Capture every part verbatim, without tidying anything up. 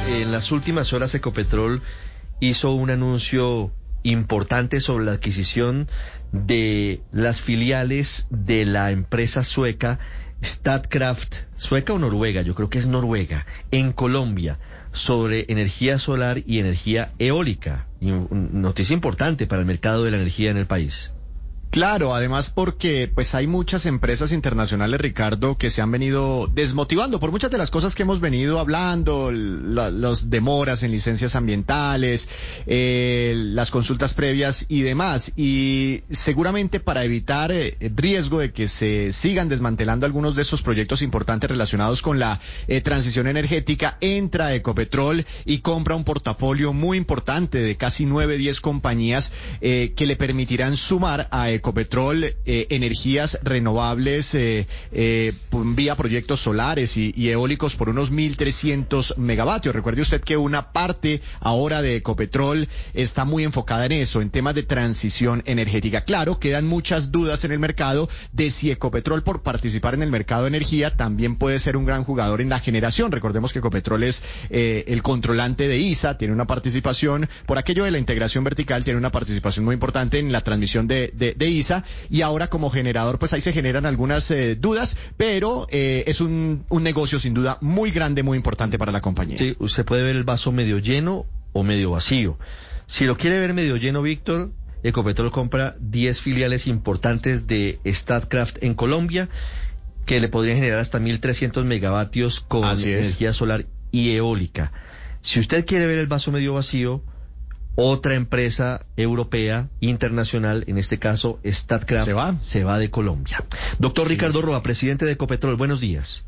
en las últimas horas Ecopetrol hizo un anuncio importante sobre la adquisición de las filiales de la empresa sueca Statkraft, sueca o noruega, yo creo que es noruega, en Colombia, sobre energía solar y energía eólica. Y una noticia importante para el mercado de la energía en el país. Claro, además porque pues hay muchas empresas internacionales, Ricardo, que se han venido desmotivando por muchas de las cosas que hemos venido hablando, la, las demoras en licencias ambientales, eh, las consultas previas y demás. Y seguramente para evitar eh, el riesgo de que se sigan desmantelando algunos de esos proyectos importantes relacionados con la eh, transición energética, entra Ecopetrol y compra un portafolio muy importante de casi nueve, diez compañías eh, que le permitirán sumar a Ecopetrol eh, energías renovables eh, eh, vía proyectos solares y, y eólicos por unos mil trescientos megavatios. Recuerde usted que una parte ahora de Ecopetrol está muy enfocada en eso, en temas de transición energética. Claro, quedan muchas dudas en el mercado de si Ecopetrol, por participar en el mercado de energía, también puede ser un gran jugador en la generación. Recordemos que Ecopetrol es eh, el controlante de I S A, tiene una participación, por aquello de la integración vertical, tiene una participación muy importante en la transmisión de, de, de I S A, y ahora como generador pues ahí se generan algunas eh, dudas, pero eh, es un, un negocio sin duda muy grande, muy importante para la compañía. Sí, usted puede ver el vaso medio lleno o medio vacío. Si lo quiere ver medio lleno, Víctor, Ecopetrol compra diez filiales importantes de Statkraft en Colombia, que le podrían generar hasta mil trescientos megavatios con energía solar y eólica. Si usted quiere ver el vaso medio vacío, otra empresa europea, internacional, en este caso Statkraft, se va, se va de Colombia. Doctor sí, Ricardo sí, Roa, sí. presidente de Ecopetrol, buenos días.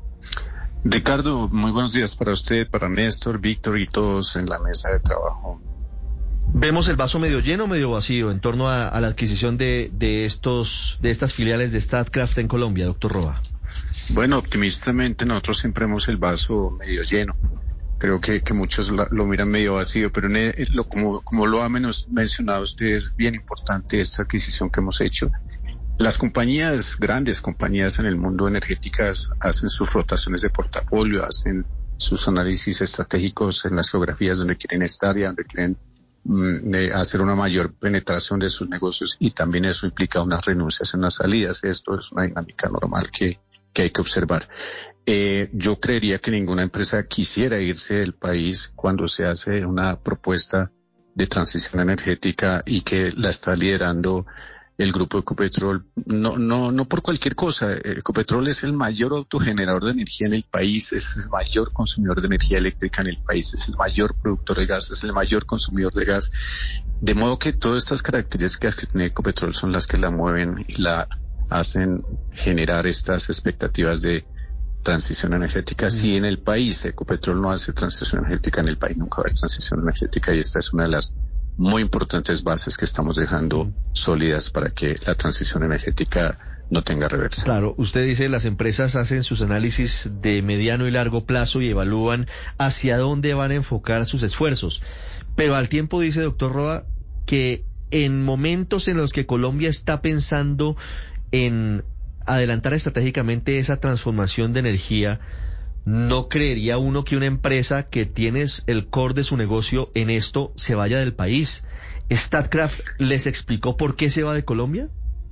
Ricardo, muy buenos días para usted, para Néstor, Víctor y todos en la mesa de trabajo. ¿Vemos el vaso medio lleno o medio vacío en torno a, a la adquisición de, de estos de estas filiales de Statkraft en Colombia, doctor Roa? Bueno, optimistamente nosotros siempre vemos el vaso medio lleno. Creo que, que muchos lo, lo miran medio vacío, pero en el, lo, como, como lo ha menos mencionado usted, es bien importante esta adquisición que hemos hecho. Las compañías, grandes compañías en el mundo energéticas, hacen sus rotaciones de portafolio, hacen sus análisis estratégicos en las geografías donde quieren estar y donde quieren mm, eh, hacer una mayor penetración de sus negocios, y también eso implica unas renuncias, unas salidas. Esto es una dinámica normal que, que hay que observar. Eh, yo creería que ninguna empresa quisiera irse del país cuando se hace una propuesta de transición energética y que la está liderando el grupo Ecopetrol. No, no, no por cualquier cosa. Ecopetrol es el mayor autogenerador de energía en el país, es el mayor consumidor de energía eléctrica en el país, es el mayor productor de gas, es el mayor consumidor de gas. De modo que todas estas características que tiene Ecopetrol son las que la mueven y la hacen generar estas expectativas de transición energética. Si en el país Ecopetrol no hace transición energética, en el país nunca va a haber transición energética, y esta es una de las muy importantes bases que estamos dejando sólidas para que la transición energética no tenga reversa. Claro, usted dice las empresas hacen sus análisis de mediano y largo plazo y evalúan hacia dónde van a enfocar sus esfuerzos, pero al tiempo dice, doctor Roa, que en momentos en los que Colombia está pensando en adelantar estratégicamente esa transformación de energía, ¿no creería uno que una empresa que tiene el core de su negocio en esto se vaya del país? ¿Statkraft les explicó por qué se va de Colombia?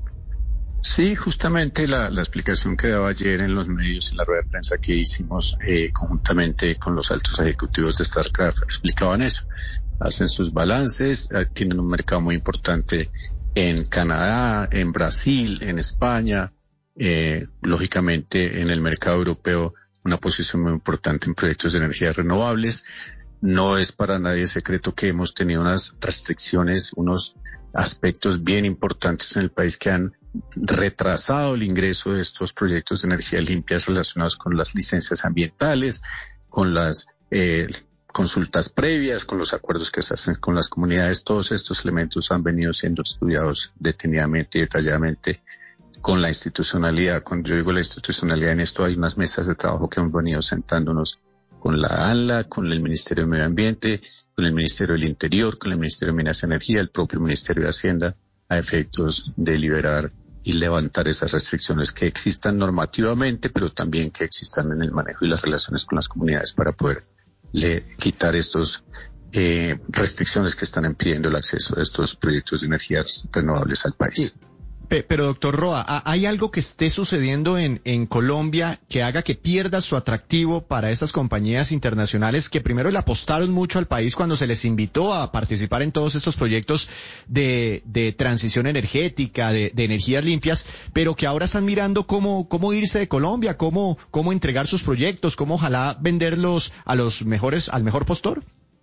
Sí, justamente la, la explicación que daba ayer en los medios, en la rueda de prensa que hicimos eh, conjuntamente con los altos ejecutivos de Statkraft, explicaban eso. Hacen sus balances, eh, tienen un mercado muy importante en Canadá, en Brasil, en España, eh, lógicamente en el mercado europeo, una posición muy importante en proyectos de energías renovables. No es para nadie secreto que hemos tenido unas restricciones, unos aspectos bien importantes en el país que han retrasado el ingreso de estos proyectos de energía limpias relacionados con las licencias ambientales, con las eh, consultas previas, con los acuerdos que se hacen con las comunidades. Todos estos elementos han venido siendo estudiados detenidamente y detalladamente con la institucionalidad. Cuando yo digo la institucionalidad en esto, hay unas mesas de trabajo que hemos venido sentándonos con la ANLA, con el Ministerio de Medio Ambiente, con el Ministerio del Interior, con el Ministerio de Minas y Energía, el propio Ministerio de Hacienda, a efectos de liberar y levantar esas restricciones que existan normativamente, pero también que existan en el manejo y las relaciones con las comunidades para poder le, quitar estos eh, restricciones que están impidiendo el acceso a estos proyectos de energías renovables al país. Sí. Pero, doctor Roa, ¿hay algo que esté sucediendo en, en Colombia que haga que pierda su atractivo para estas compañías internacionales que primero le apostaron mucho al país cuando se les invitó a participar en todos estos proyectos de, de transición energética, de, de energías limpias, pero que ahora están mirando cómo, cómo irse de Colombia, cómo, cómo entregar sus proyectos, cómo ojalá venderlos a los mejores, al mejor postor?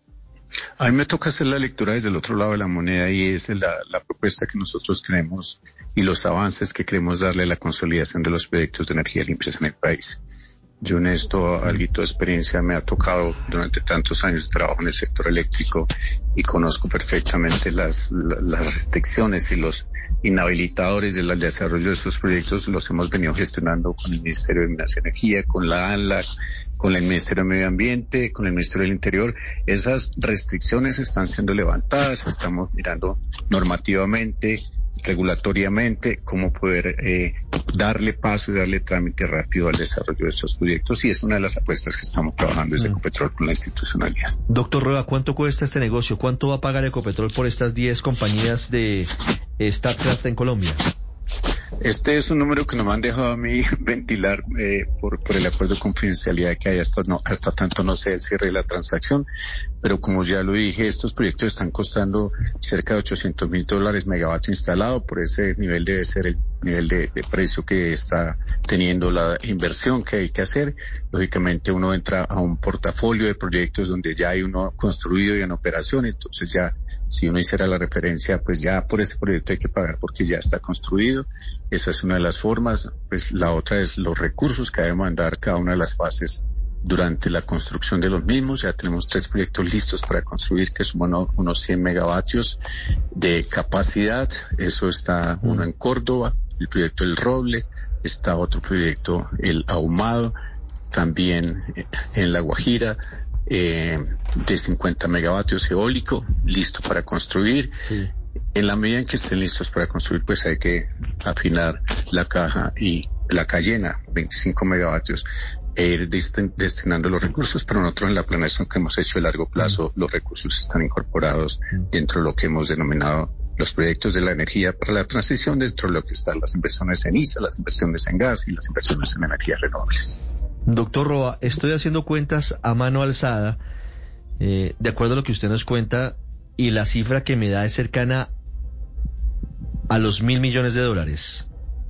A mí me toca hacer la lectura desde el otro lado de la moneda y es la, la propuesta que nosotros tenemos y los avances que queremos darle a la consolidación de los proyectos de energía limpias en el país. Yo en esto, algo de experiencia me ha tocado durante tantos años de trabajo en el sector eléctrico y conozco perfectamente las, las restricciones y los inhabilitadores del desarrollo de estos proyectos. Los hemos venido gestionando con el Ministerio de Minas y Energía, con la ANLAC, con el Ministerio de Medio Ambiente, con el Ministerio del Interior. Esas restricciones están siendo levantadas, estamos mirando normativamente, regulatoriamente, cómo poder eh, darle paso y darle trámite rápido al desarrollo de estos proyectos, y es una de las apuestas que estamos trabajando desde mm. Ecopetrol con la institucionalidad. Doctor Rueda, ¿cuánto cuesta este negocio? ¿Cuánto va a pagar Ecopetrol por estas diez compañías de eh, Statkraft en Colombia? Este es un número que no me han dejado a mí ventilar eh, por, por el acuerdo de confidencialidad que hay hasta, no, hasta tanto no sé el cierre de la transacción, pero como ya lo dije, estos proyectos están costando cerca de ochocientos mil dólares megavatio instalado. Por ese nivel debe ser el nivel de, de precio que está teniendo la inversión que hay que hacer. Lógicamente uno entra a un portafolio de proyectos donde ya hay uno construido y en operación, entonces ya si uno hiciera la referencia, pues ya por ese proyecto hay que pagar porque ya está construido. Esa es una de las formas. Pues la otra es los recursos que debe mandar cada una de las fases durante la construcción de los mismos. Ya tenemos tres proyectos listos para construir que suman unos cien megavatios de capacidad. Eso está uno en Córdoba, el proyecto El Roble, está otro proyecto El Ahumado, también en La Guajira, eh, de cincuenta megavatios eólico, listo para construir. Sí. En la medida en que estén listos para construir, pues hay que afinar la caja y la Cayena, veinticinco megavatios, e ir destin- destinando los recursos, pero nosotros en la planeación que hemos hecho a largo plazo, los recursos están incorporados dentro de lo que hemos denominado los proyectos de la energía para la transición, dentro de lo que están las inversiones en I S A, las inversiones en gas y las inversiones en energías renovables. Doctor Roa, estoy haciendo cuentas a mano alzada, eh, de acuerdo a lo que usted nos cuenta, y la cifra que me da es cercana a los mil millones de dólares.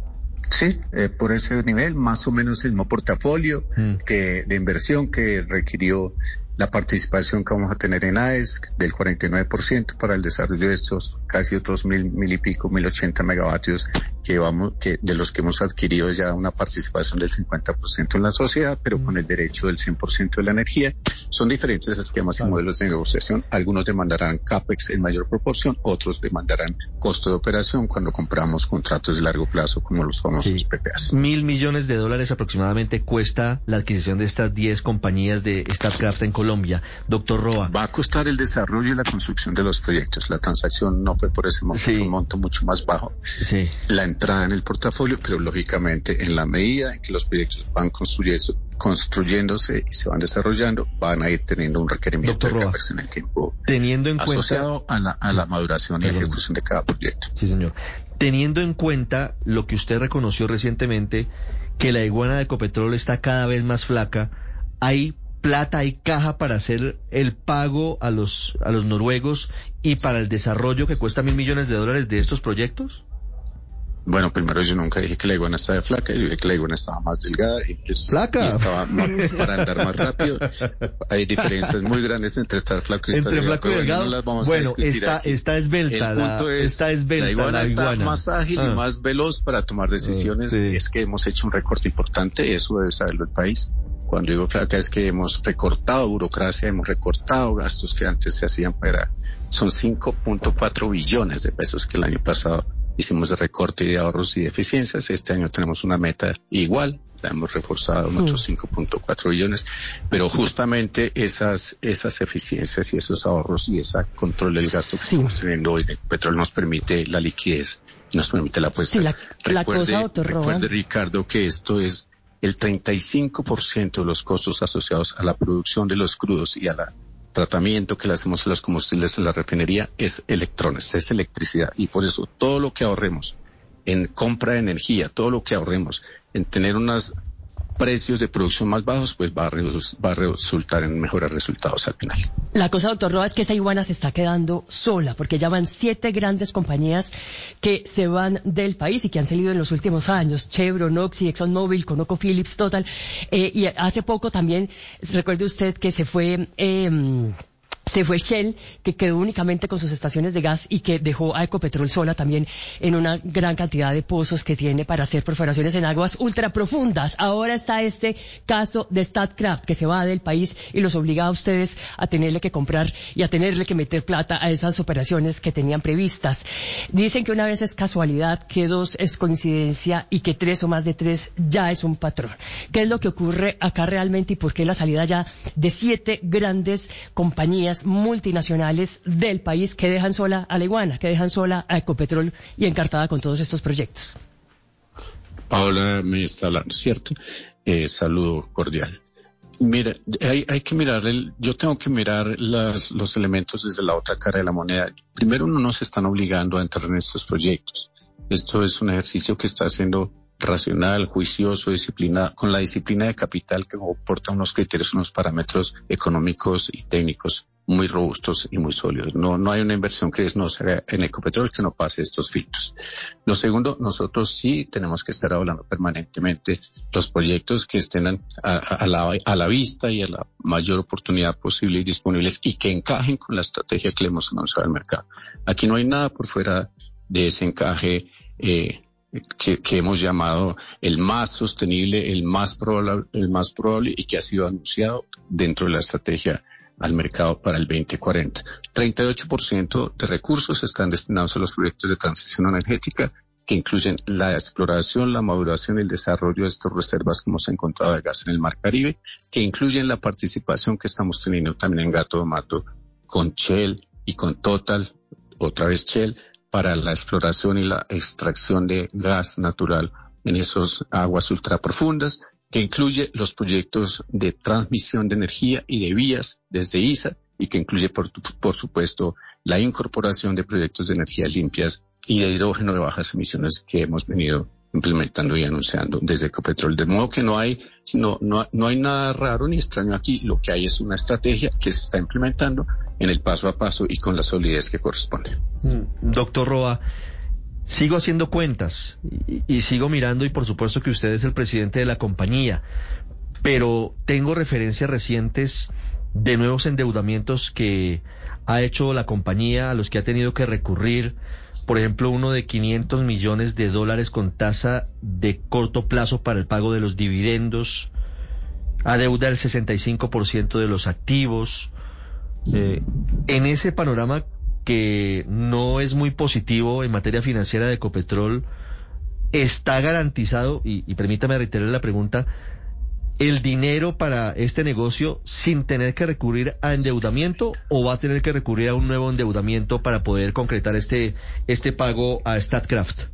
Sí, eh, por ese nivel, más o menos el mismo portafolio mm. que de inversión que requirió la participación que vamos a tener en A E S del cuarenta y nueve por ciento para el desarrollo de estos casi otros mil, mil y pico, mil ochenta megavatios que vamos, que de los que hemos adquirido ya una participación del cincuenta por ciento en la sociedad, pero mm. con el derecho del cien por ciento de la energía. Son diferentes esquemas claro. y modelos de negociación. Algunos demandarán CAPEX en mayor proporción, otros demandarán costo de operación cuando compramos contratos de largo plazo como los famosos sí. P P As. Mil millones de dólares aproximadamente cuesta la adquisición de estas diez compañías de Statkraft en Colombia. Doctor Roa. Va a costar el desarrollo y la construcción de los proyectos. La transacción no fue por ese monto, sí. fue un monto mucho más bajo. Sí. La entrada en el portafolio, pero lógicamente en la medida en que los proyectos van construyendo, construyéndose y se van desarrollando, van a ir teniendo un requerimiento Doctor de Roa, CAPEX en el tiempo teniendo en asociado cuenta, a la, a la maduración y Perdón. ejecución de cada proyecto. Sí, señor. Teniendo en cuenta lo que usted reconoció recientemente, que la iguana de Ecopetrol está cada vez más flaca, ¿hay plata, hay caja para hacer el pago a los a los noruegos y para el desarrollo que cuesta mil millones de dólares de estos proyectos? Bueno, primero yo nunca dije que la iguana estaba flaca, yo dije que la iguana estaba más delgada y, pues, ¿Flaca? y estaba más, para andar más rápido. Hay diferencias muy grandes entre estar flaco y estar entre delgado. Flaco y delgado. No las vamos bueno, a discutir está, aquí. está esbelta. El punto la, es, está esbelta, la iguana la está iguana. más ágil ah. y más veloz para tomar decisiones. Ah, sí. Es que hemos hecho un recorte importante, eso debe saberlo el país. Cuando digo flaca es que hemos recortado burocracia, hemos recortado gastos que antes se hacían para... Son cinco punto cuatro billones de pesos que el año pasado hicimos de recorte y de ahorros y de eficiencias. Este año tenemos una meta igual, la hemos reforzado en otros cinco punto cuatro billones, pero justamente esas esas eficiencias y esos ahorros y ese control del gasto que sí. estamos teniendo hoy en Petrol nos permite la liquidez, nos permite la apuesta. Sí, la, recuerde, la cosa, doctor recuerde Ricardo, que esto es el treinta y cinco por ciento de los costos asociados a la producción de los crudos y al tratamiento que le hacemos a los combustibles en la refinería es electrones, es electricidad. Y por eso todo lo que ahorremos en compra de energía, todo lo que ahorremos en tener unos precios de producción más bajos, pues va a, va a resultar en mejores resultados al final. La cosa, doctor Roa, es que esa iguana se está quedando sola, porque ya van siete grandes compañías que se van del país y que han salido en los últimos años: Chevron, Oxy, ExxonMobil, ConocoPhillips, Total, eh, y hace poco también, recuerde usted que se fue... Eh, Se fue Shell, que quedó únicamente con sus estaciones de gas y que dejó a Ecopetrol sola también en una gran cantidad de pozos que tiene para hacer perforaciones en aguas ultraprofundas. Ahora está este caso de Statkraft, que se va del país y los obliga a ustedes a tenerle que comprar y a tenerle que meter plata a esas operaciones que tenían previstas. Dicen que una vez es casualidad, que dos es coincidencia y que tres o más de tres ya es un patrón. ¿Qué es lo que ocurre acá realmente y por qué la salida ya de siete grandes compañías multinacionales del país que dejan sola a la iguana, que dejan sola a Ecopetrol y encartada con todos estos proyectos? Paola me está hablando, ¿cierto? Eh, saludo cordial. Mira, hay, hay que mirar, el, yo tengo que mirar las, los elementos desde la otra cara de la moneda. Primero, no nos están obligando a entrar en estos proyectos. Esto es un ejercicio que está haciendo racional, juicioso, disciplinado, con la disciplina de capital que comporta unos criterios, unos parámetros económicos y técnicos muy robustos y muy sólidos. No, no hay una inversión que no se haga en Ecopetrol que no pase estos filtros. Lo segundo, nosotros sí tenemos que estar hablando permanentemente los proyectos que estén a, a, a, la, a la vista y a la mayor oportunidad posible y disponibles y que encajen con la estrategia que le hemos anunciado al mercado. Aquí no hay nada por fuera de ese encaje eh, Que, que hemos llamado el más sostenible, el más probable, el más probable y que ha sido anunciado dentro de la estrategia al mercado para el veinte cuarenta. treinta y ocho por ciento de recursos están destinados a los proyectos de transición energética que incluyen la exploración, la maduración y el desarrollo de estas reservas que hemos encontrado de gas en el Mar Caribe, que incluyen la participación que estamos teniendo también en Gato do Mato con Shell y con Total, otra vez Shell, para la exploración y la extracción de gas natural en esas aguas ultraprofundas, que incluye los proyectos de transmisión de energía y de vías desde I S A, y que incluye, por, por supuesto, la incorporación de proyectos de energías limpias y de hidrógeno de bajas emisiones que hemos venido implementando y anunciando desde Ecopetrol. De modo que no hay, no, no, no hay nada raro ni extraño aquí. Lo que hay es una estrategia que se está implementando en el paso a paso y con la solidez que corresponde. Doctor Roa, sigo haciendo cuentas y, y sigo mirando, y por supuesto que usted es el presidente de la compañía, pero tengo referencias recientes de nuevos endeudamientos que ha hecho la compañía, a los que ha tenido que recurrir. Por ejemplo, uno de quinientos millones de dólares con tasa de corto plazo para el pago de los dividendos, adeuda el sesenta y cinco por ciento de los activos. Eh, en ese panorama que no es muy positivo en materia financiera de Ecopetrol, ¿está garantizado, y, y permítame reiterar la pregunta, el dinero para este negocio sin tener que recurrir a endeudamiento, o va a tener que recurrir a un nuevo endeudamiento para poder concretar este, este pago a Statkraft?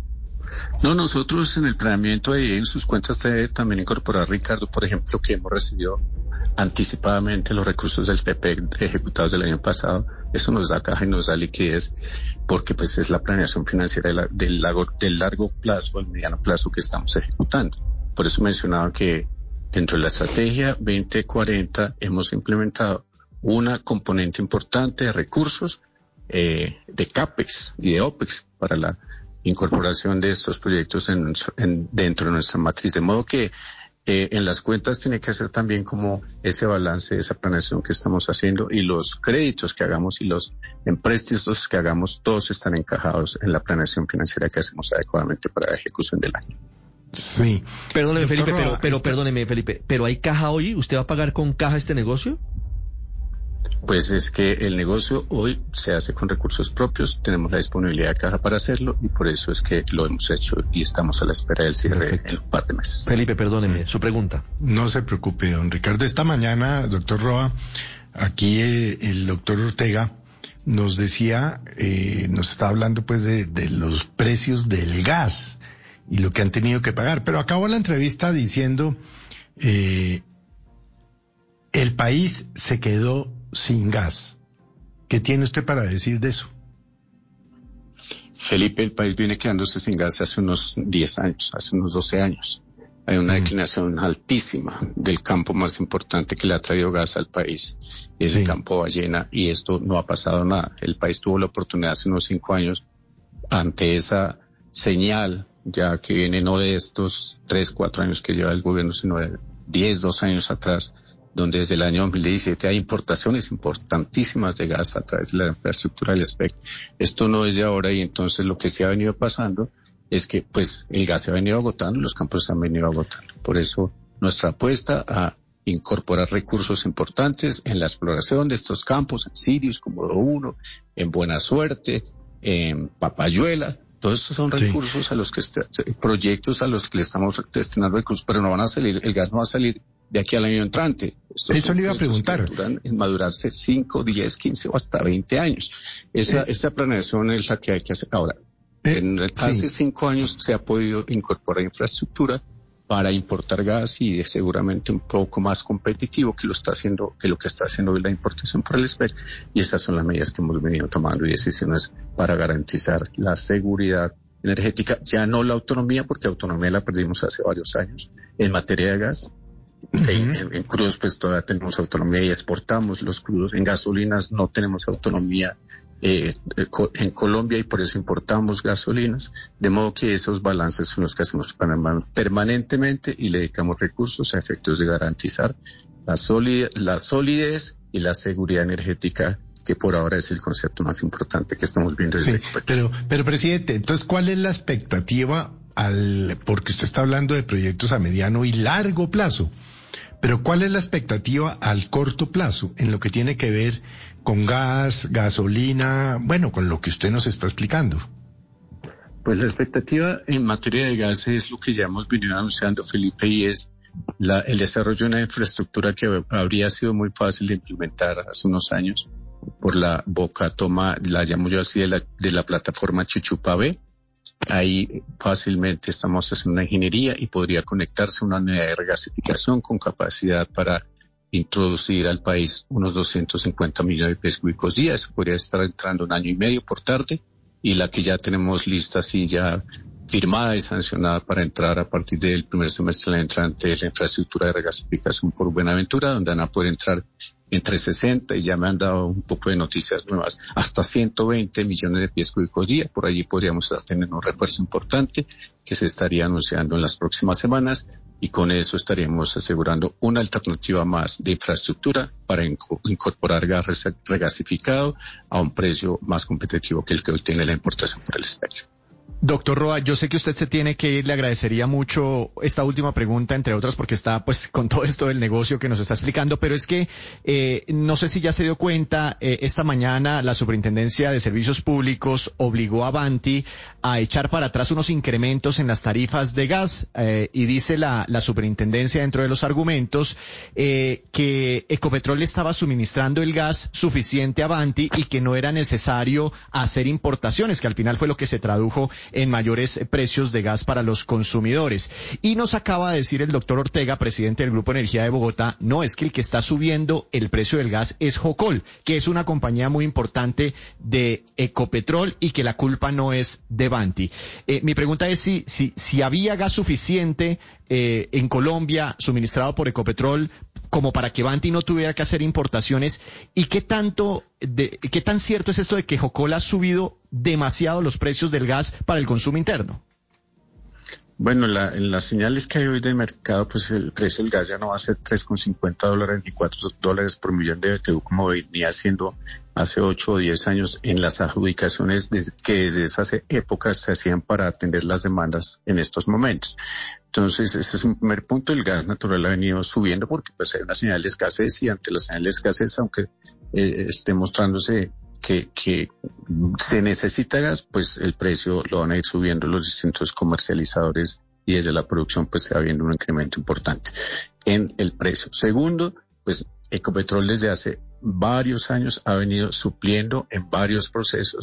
No, nosotros en el planeamiento y en sus cuentas debe también incorporar, Ricardo, por ejemplo, que hemos recibido anticipadamente los recursos del P P E ejecutados del año pasado. Eso nos da caja y nos da liquidez, porque pues es la planeación financiera de la, del, largo, del largo plazo, el mediano plazo que estamos ejecutando. Por eso mencionaba que dentro de la estrategia veinte cuarenta hemos implementado una componente importante de recursos eh, de CAPEX y de OPEX para la incorporación de estos proyectos en, en, dentro de nuestra matriz, de modo que eh, en las cuentas tiene que hacer también como ese balance de esa planeación que estamos haciendo, y los créditos que hagamos y los empréstitos que hagamos, todos están encajados en la planeación financiera que hacemos adecuadamente para la ejecución del año. Sí. Perdóneme, Doctor Felipe, Roa, pero, pero esta... perdóneme, Felipe, ¿pero hay caja hoy? ¿Usted va a pagar con caja este negocio? Pues es que el negocio hoy se hace con recursos propios, tenemos la disponibilidad de caja para hacerlo, y por eso es que lo hemos hecho y estamos a la espera del cierre. Perfecto. En un par de meses. Felipe, perdóneme, su pregunta. No se preocupe, don Ricardo. Esta mañana, doctor Roa, aquí eh, el doctor Ortega nos decía, eh, nos está hablando pues de, de los precios del gas, y lo que han tenido que pagar. Pero acabó la entrevista diciendo, eh, el país se quedó sin gas. ¿Qué tiene usted para decir de eso? Felipe, el país viene quedándose sin gas hace unos diez años, hace unos doce años. Hay una declinación altísima del campo más importante que le ha traído gas al país, es el campo ballena, y esto no ha pasado nada. El país tuvo la oportunidad hace unos cinco años, ante esa señal, ya que viene no de estos tres, cuatro años que lleva el gobierno, sino de diez, dos años atrás, donde desde el año dos mil diecisiete hay importaciones importantísimas de gas a través de la infraestructura del SPEC. Esto no es de ahora, y entonces lo que se ha venido pasando es que pues el gas se ha venido agotando, los campos se han venido agotando. Por eso nuestra apuesta a incorporar recursos importantes en la exploración de estos campos, en Sirius, Comodo uno, en Buena Suerte, en Papayuela. Todos estos son recursos sí. a los que está, proyectos a los que le estamos destinando recursos, pero no van a salir, el gas no va a salir de aquí al año entrante. Estos Eso le iba a preguntar. En madurarse cinco, diez, quince o hasta veinte años. Esa, eh. esta planeación es la que hay que hacer ahora. Eh, en, hace sí. cinco años se ha podido incorporar infraestructura para importar gas y es seguramente un poco más competitivo que lo está haciendo, que lo que está haciendo hoy la importación por el SPEC, y esas son las medidas que hemos venido tomando y decisiones para garantizar la seguridad energética, ya no la autonomía, porque autonomía la perdimos hace varios años en materia de gas. Uh-huh. En, en, en crudos pues todavía tenemos autonomía y exportamos los crudos. En gasolinas no tenemos autonomía eh, en Colombia y por eso importamos gasolinas, de modo que esos balances son los que hacemos permanentemente y le dedicamos recursos a efectos de garantizar la solidez, la solidez y la seguridad energética, que por ahora es el concepto más importante que estamos viendo desde sí, pero, pero presidente, entonces ¿cuál es la expectativa al, porque usted está hablando de proyectos a mediano y largo plazo, pero cuál es la expectativa al corto plazo en lo que tiene que ver con gas, gasolina, bueno, con lo que usted nos está explicando? Pues la expectativa en materia de gas es lo que ya hemos venido anunciando, Felipe, y es la, el desarrollo de una infraestructura que habría sido muy fácil de implementar hace unos años por la boca toma, la llamo yo así, de la, de la plataforma Chichupa B. Ahí fácilmente estamos haciendo una ingeniería y podría conectarse una unidad de regasificación con capacidad para introducir al país unos doscientos cincuenta millones de pies cúbicos día. Eso podría estar entrando un año y medio por tarde, y la que ya tenemos lista, sí, ya firmada y sancionada para entrar a partir del primer semestre del entrante, la infraestructura de regasificación por Buenaventura, donde van a poder entrar entre sesenta, y ya me han dado un poco de noticias nuevas, hasta ciento veinte millones de pies cúbicos día. Por allí podríamos estar teniendo un refuerzo importante que se estaría anunciando en las próximas semanas, y con eso estaríamos asegurando una alternativa más de infraestructura para inc- incorporar gas regasificado a un precio más competitivo que el que hoy tiene la importación por el SPEC. Doctor Roa, yo sé que usted se tiene que ir, le agradecería mucho esta última pregunta, entre otras, porque está pues con todo esto del negocio que nos está explicando, pero es que eh, no sé si ya se dio cuenta, eh, esta mañana la Superintendencia de Servicios Públicos obligó a Avanti a echar para atrás unos incrementos en las tarifas de gas, eh, y dice la, la Superintendencia dentro de los argumentos eh, que Ecopetrol estaba suministrando el gas suficiente a Avanti y que no era necesario hacer importaciones, que al final fue lo que se tradujo en mayores precios de gas para los consumidores. Y nos acaba de decir el doctor Ortega, presidente del Grupo Energía de Bogotá, no, es que el que está subiendo el precio del gas es Jocol, que es una compañía muy importante de Ecopetrol y que la culpa no es de Avanti. Eh, mi pregunta es si, si, si había gas suficiente eh, en Colombia suministrado por Ecopetrol como para que Avanti no tuviera que hacer importaciones, y qué tanto, de, qué tan cierto es esto de que Jocol ha subido demasiado los precios del gas para el consumo interno. Bueno, la, en las señales que hay hoy del mercado, pues el precio del gas ya no va a ser tres con cincuenta dólares ni cuatro dólares por millón de B T U como venía siendo hace ocho o diez años en las adjudicaciones de, que desde esas épocas se hacían para atender las demandas en estos momentos. Entonces, ese es un primer punto. El gas natural ha venido subiendo porque pues hay una señal de escasez, y ante la señal de escasez, aunque eh, esté mostrándose que, que se necesita gas, pues el precio lo van a ir subiendo los distintos comercializadores, y desde la producción pues se va viendo un incremento importante en el precio. Segundo, pues Ecopetrol desde hace varios años ha venido supliendo en varios procesos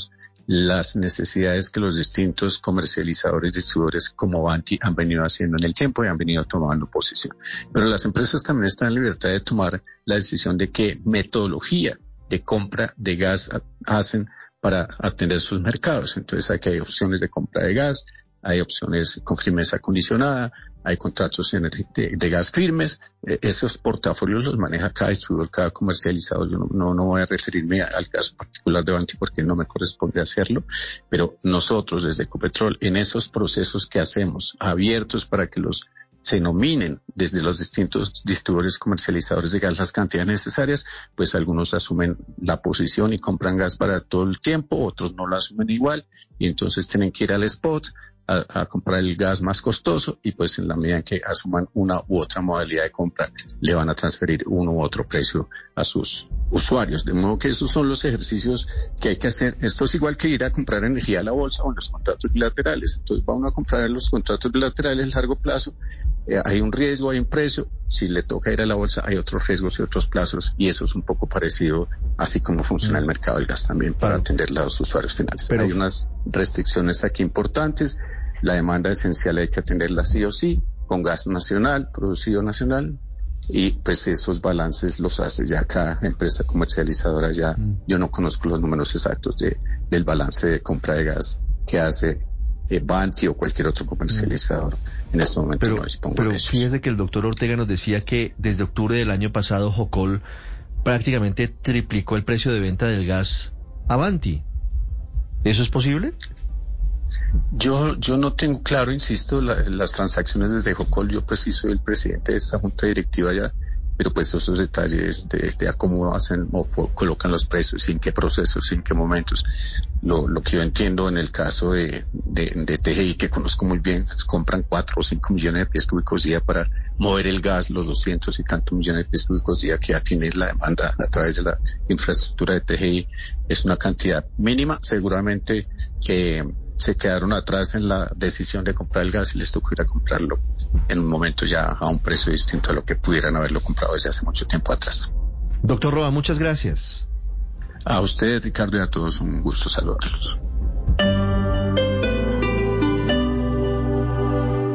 las necesidades que los distintos comercializadores, distribuidores como Vanti han venido haciendo en el tiempo y han venido tomando posición. Pero las empresas también están en libertad de tomar la decisión de qué metodología de compra de gas hacen para atender sus mercados. Entonces aquí hay opciones de compra de gas, hay opciones con firmeza condicionada, hay contratos de, de gas firmes. Eh, esos portafolios los maneja cada distribuidor, cada comercializador. Yo no, no, no voy a referirme a, al caso particular de Vanti porque no me corresponde hacerlo, pero nosotros desde Ecopetrol, en esos procesos que hacemos abiertos para que los se nominen desde los distintos distribuidores comercializadores de gas las cantidades necesarias, pues algunos asumen la posición y compran gas para todo el tiempo, otros no la asumen igual y entonces tienen que ir al spot a, a comprar el gas más costoso y pues en la medida en que asuman una u otra modalidad de compra le van a transferir uno u otro precio a sus usuarios. De modo que esos son los ejercicios que hay que hacer. Esto es igual que ir a comprar energía a la bolsa o en los contratos bilaterales. Entonces va uno a comprar en los contratos bilaterales a largo plazo. Eh, hay un riesgo, hay un precio. Si le toca ir a la bolsa, hay otros riesgos y otros plazos. Y eso es un poco parecido, así como funciona el mercado del gas también para atender a los usuarios finales. Pero hay unas restricciones aquí importantes. La demanda esencial hay que atenderla sí o sí, con gas nacional, producido nacional. Y pues esos balances los hace ya cada empresa comercializadora. Ya mm. Yo no conozco los números exactos de, del balance de compra de gas que hace eh, Vanti o cualquier otro comercializador. Mm. En este momento pero, no dispongo pero de eso. Fíjese que el doctor Ortega nos decía que desde octubre del año pasado Jocol prácticamente triplicó el precio de venta del gas a Vanti. ¿Eso es posible? Yo yo no tengo claro, insisto, la, las transacciones desde Jocol. Yo pues sí soy el presidente de esta junta directiva ya, pero pues esos detalles de, de cómo hacen o po, colocan los precios, y en qué procesos, y en qué momentos. Lo, lo que yo entiendo en el caso de, de, de T G I, que conozco muy bien, pues compran cuatro o cinco millones de pies cúbicos día para mover el gas, los doscientos y tantos millones de pies cúbicos día que ya tiene la demanda a través de la infraestructura de T G I. Es una cantidad mínima, seguramente que se quedaron atrás en la decisión de comprar el gas y les tocó ir a comprarlo en un momento ya a un precio distinto a lo que pudieran haberlo comprado desde hace mucho tiempo atrás. Doctor Roa, muchas gracias. A usted, Ricardo, y a todos un gusto saludarlos.